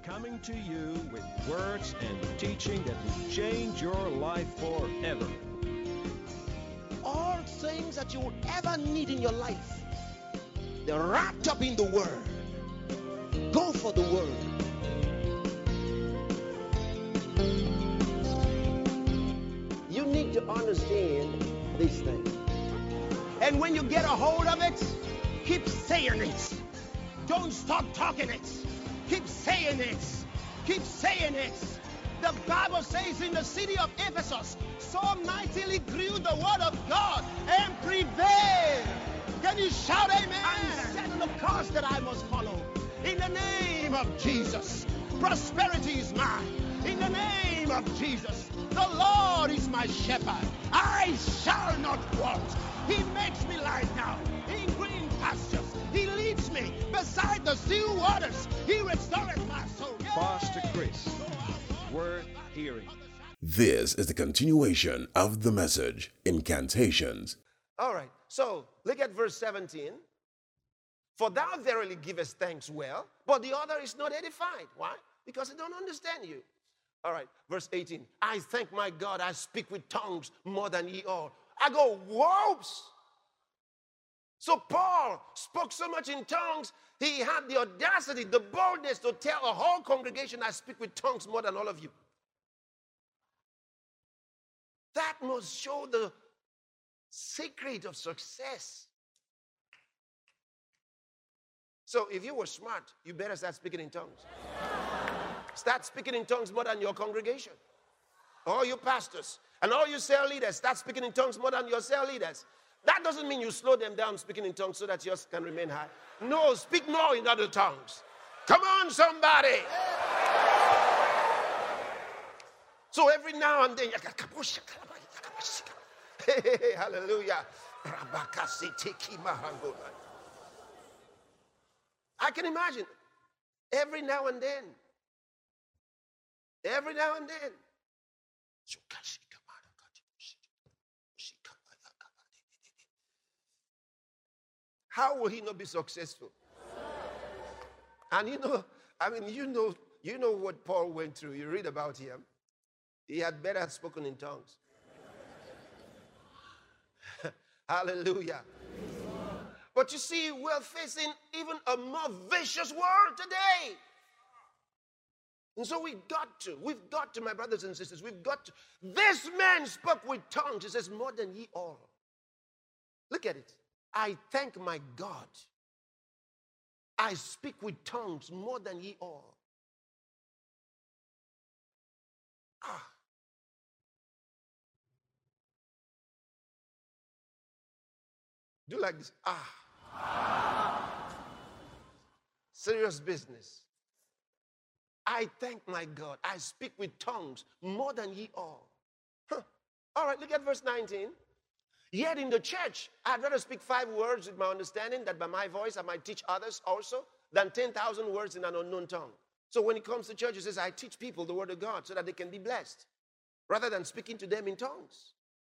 coming to you with words and teaching that will change your life forever. All things that you will ever need in your life, they're wrapped up in the Word. Go for the Word. You need to understand these things. And when you get a hold of it, keep saying it. Don't stop talking it. Keep saying it. Keep saying it. The Bible says in the city of Ephesus, so mightily grew the word of God and prevailed. Can you shout amen? I'm setting the course that I must follow. In the name of Jesus, prosperity is mine. In the name of Jesus, the Lord is my shepherd. I shall not want. He makes me lie down in green pastures. He leads me beside the still waters. He restoreth my soul. Pastor Chris, word hearing. This is the continuation of the message, Incantations. All right, so look at verse 17. For thou verily givest thanks well, but the other is not edified. Why? Because he don't understand you. All right, verse 18. I thank my God, I speak with tongues more than ye all. I go, whoops. So Paul spoke so much in tongues, he had the audacity, the boldness to tell a whole congregation, I speak with tongues more than all of you. That must show the secret of success. So if you were smart, you better start speaking in tongues. Start speaking in tongues more than your congregation. All you pastors and all you cell leaders, start speaking in tongues more than your cell leaders. That doesn't mean you slow them down speaking in tongues so that yours can remain high. No, speak more in other tongues. Come on, somebody. So every now and then, hey, hallelujah. I can imagine every now and then. How will he not be successful? And you know what Paul went through. You read about him. He had better have spoken in tongues. Hallelujah. But you see, we're facing even a more vicious world today. And so we've got to, my brothers and sisters, this man spoke with tongues. He says, more than ye all. Look at it. I thank my God. I speak with tongues more than ye all. Do like this. Serious business. I thank my God. I speak with tongues more than ye all. All right, look at verse 19. Yet in the church, I'd rather speak 5 words with my understanding that by my voice I might teach others also than 10,000 words in an unknown tongue. So when it comes to church, it says, I teach people the word of God so that they can be blessed rather than speaking to them in tongues.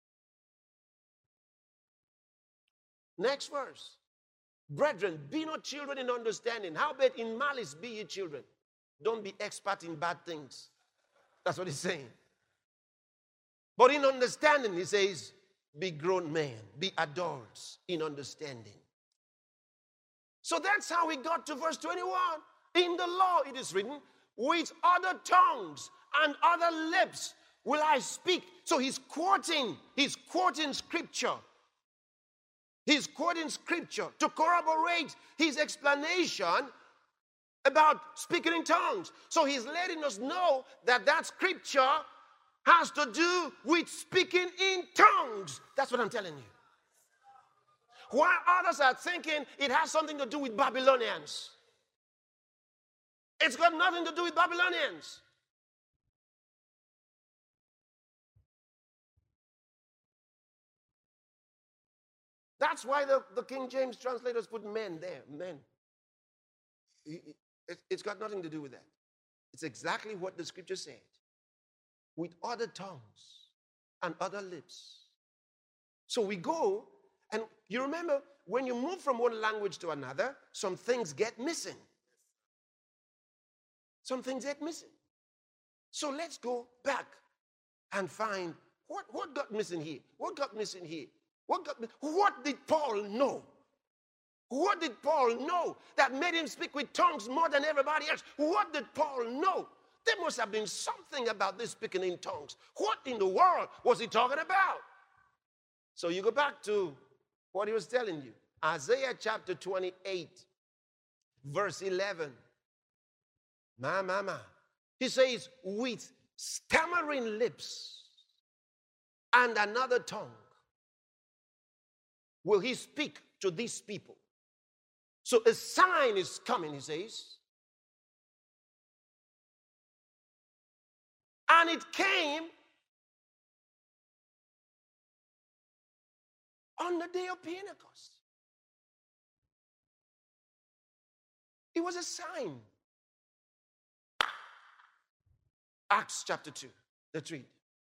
Next verse. Brethren, be not children in understanding. Howbeit in malice be ye children. Don't be expert in bad things. That's what he's saying. But in understanding, he says, be grown men, be adults in understanding. So that's how we got to verse 21. In the law it is written, with other tongues and other lips will I speak. So he's quoting scripture. He's quoting scripture to corroborate his explanation about speaking in tongues. So he's letting us know that scripture has to do with speaking in tongues. That's what I'm telling you. While others are thinking it has something to do with Babylonians. It's got nothing to do with Babylonians. That's why the King James translators put men there, men. It's got nothing to do with that. It's exactly what the scripture said. With other tongues and other lips. So we go, and you remember, when you move from one language to another, some things get missing. Some things get missing. So let's go back and find what got missing here. What got missing here? What did Paul know? What did Paul know that made him speak with tongues more than everybody else? What did Paul know? There must have been something about this speaking in tongues. What in the world was he talking about? So you go back to what he was telling you. Isaiah chapter 28, verse 11. He says, with stammering lips and another tongue will he speak to these people. So a sign is coming, he says. And it came on the day of Pentecost. It was a sign. Acts chapter 2. Let's read.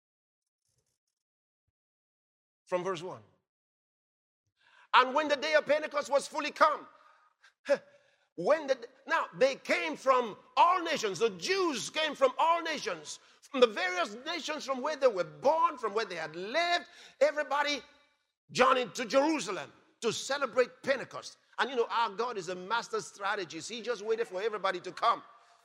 From verse 1. And when the day of Pentecost was fully come, now they came from all nations. The Jews came from all nations, from the various nations from where they were born, from where they had lived. Everybody journeyed to Jerusalem to celebrate Pentecost. And you know, our God is a master strategist. He just waited for everybody to come.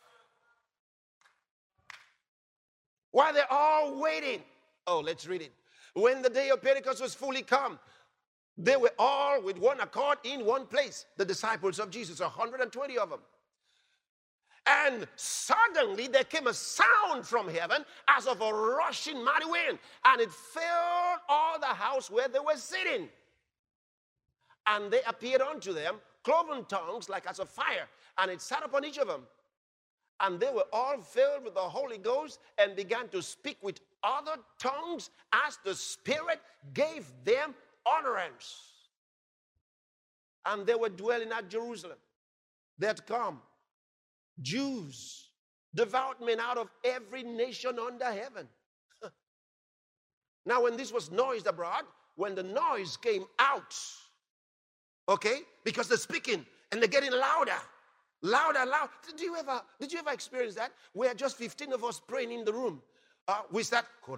While they're all waiting, let's read it. When the day of Pentecost was fully come, they were all with one accord in one place. The disciples of Jesus, 120 of them. And suddenly there came a sound from heaven as of a rushing mighty wind, and it filled all the house where they were sitting. And they appeared unto them, cloven tongues like as of fire, and it sat upon each of them. And they were all filled with the Holy Ghost and began to speak with other tongues as the Spirit gave them utterance. And they were dwelling at Jerusalem. They had come Jews, devout men out of every nation under heaven. Now, when this was noised abroad, when the noise came out, okay, because they're speaking and they're getting louder. Did you ever experience that? We are just 15 of us praying in the room. We start. You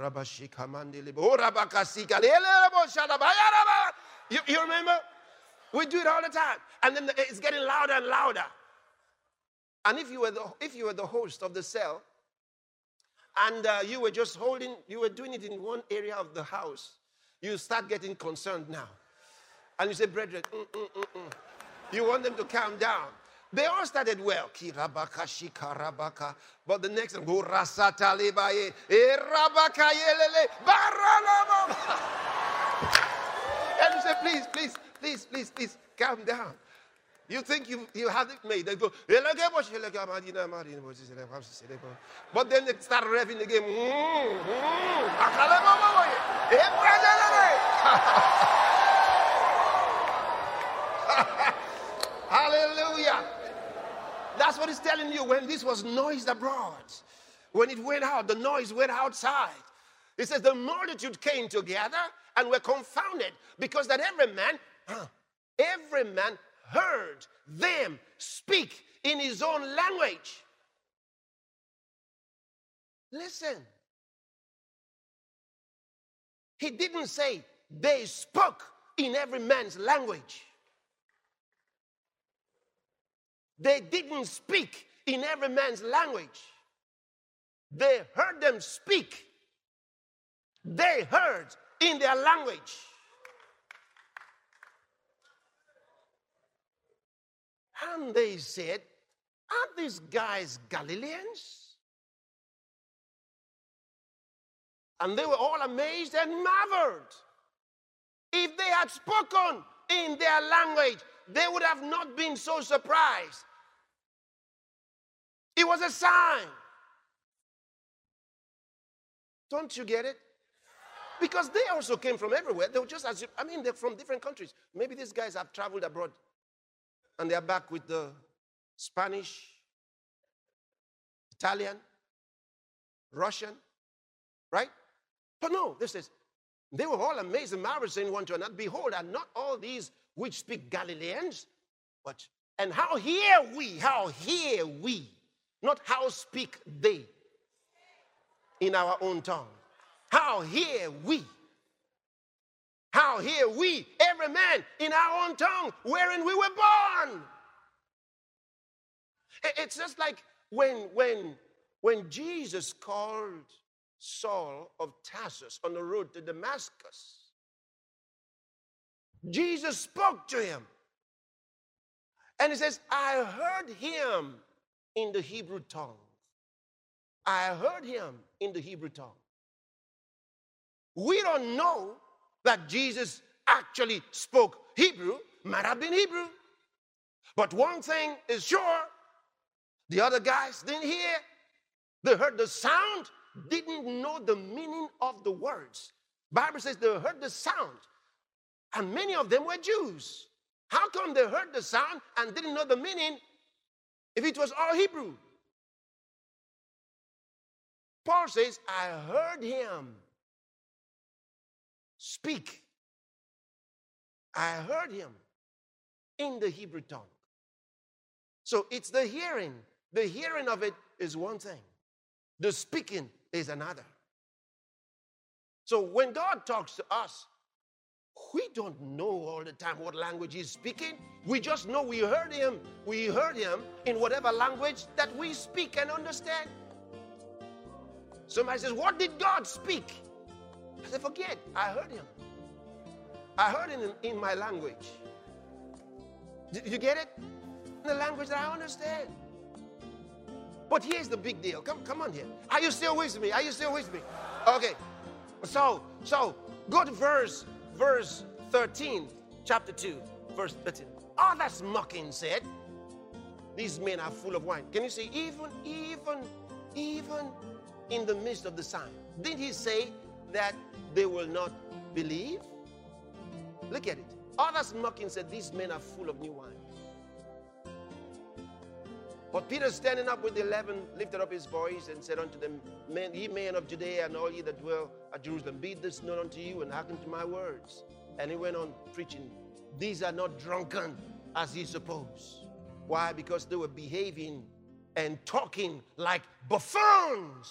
remember? We do it all the time, and then it's getting louder and louder. And if you were the host of the cell, and you were doing it in one area of the house, you start getting concerned now, and you say, brethren, you want them to calm down. They all started well. But the next one, and you say, please, calm down. You think you have it made. They go, but then they start revving again. Hallelujah. That's what it's telling you. When this was noised abroad, when it went out, the noise went outside. It says the multitude came together and were confounded, because that every man heard them speak in his own language. Listen. He didn't say they spoke in every man's language. They didn't speak in every man's language. They heard them speak. They heard in their language. And they said, aren't these guys Galileans? And they were all amazed and marveled. If they had spoken in their language, they would have not been so surprised. It was a sign. Don't you get it? Because they also came from everywhere. They were just they're from different countries. Maybe these guys have traveled abroad and they're back with the Spanish, Italian, Russian, right? But no, this is, they were all amazed and marveled, saying one to another, behold, are not all these which speak Galileans? And how hear we? Not how speak they in our own tongue. How hear we? How hear we, every man in our own tongue, wherein we were born? It's just like when Jesus called Saul of Tarsus on the road to Damascus. Jesus spoke to him. And he says, I heard him in the Hebrew tongue. I heard him in the Hebrew tongue. We don't know that Jesus actually spoke Hebrew. Might have been Hebrew. But one thing is sure, the other guys didn't hear. They heard the sound, didn't know the meaning of the words. Bible says they heard the sound, and many of them were Jews. How come they heard the sound and didn't know the meaning if it was all Hebrew? Paul says, I heard him speak. I heard him in the Hebrew tongue. So it's the hearing. The hearing of it is one thing. The speaking is another. So when God talks to us, we don't know all the time what language he's speaking. We just know we heard him. We heard him in whatever language that we speak and understand. Somebody says, what did God speak? I said, forget. I heard him. I heard him in my language. Did you get it? In the language that I understand. But here's the big deal. Come on here. Are you still with me? Are you still with me? Okay. So go to verse 13, chapter 2, verse 13. Others mocking said, these men are full of wine. Can you see, even in the midst of the sign, didn't he say that they will not believe? Look at it. Others mocking said, these men are full of new wine. But Peter, standing up with the 11, lifted up his voice and said unto them, men, ye men of Judea, and all ye that dwell at Jerusalem, be this known unto you, and hearken to my words. And he went on preaching, these are not drunken as ye suppose. Why? Because they were behaving and talking like buffoons.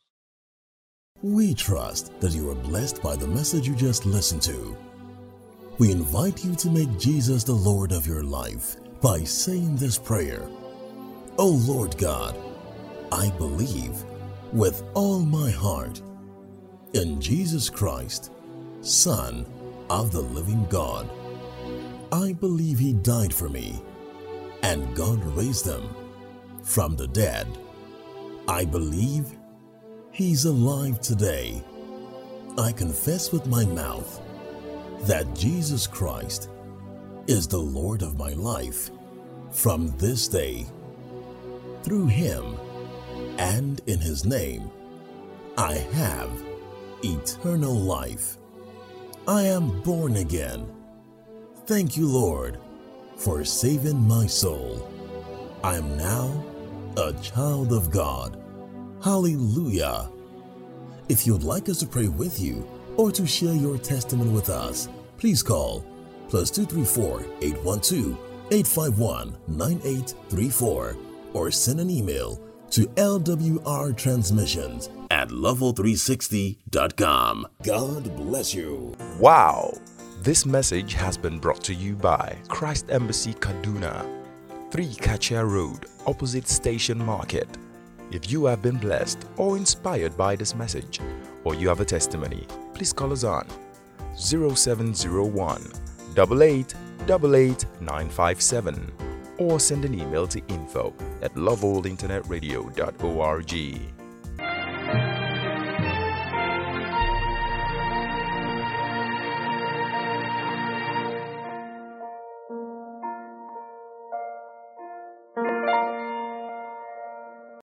We trust that you are blessed by the message you just listened to. We invite you to make Jesus the Lord of your life by saying this prayer. O Lord God, I believe with all my heart in Jesus Christ, Son of the living God. I believe he died for me and God raised him from the dead. I believe he's alive today. I confess with my mouth that Jesus Christ is the Lord of my life from this day. Through him and in his name, I have eternal life. I am born again. Thank you, Lord, for saving my soul. I am now a child of God. Hallelujah. If you'd like us to pray with you or to share your testimony with us, please call +234 812 851 9834 or send an email to lwrtransmissions@level360.com. God bless you. Wow! This message has been brought to you by Christ Embassy Kaduna, 3 Kachia Road, opposite Station Market. If you have been blessed or inspired by this message, or you have a testimony, please call us on 0701 8888 957 or send an email to info@loveoldinternetradio.org.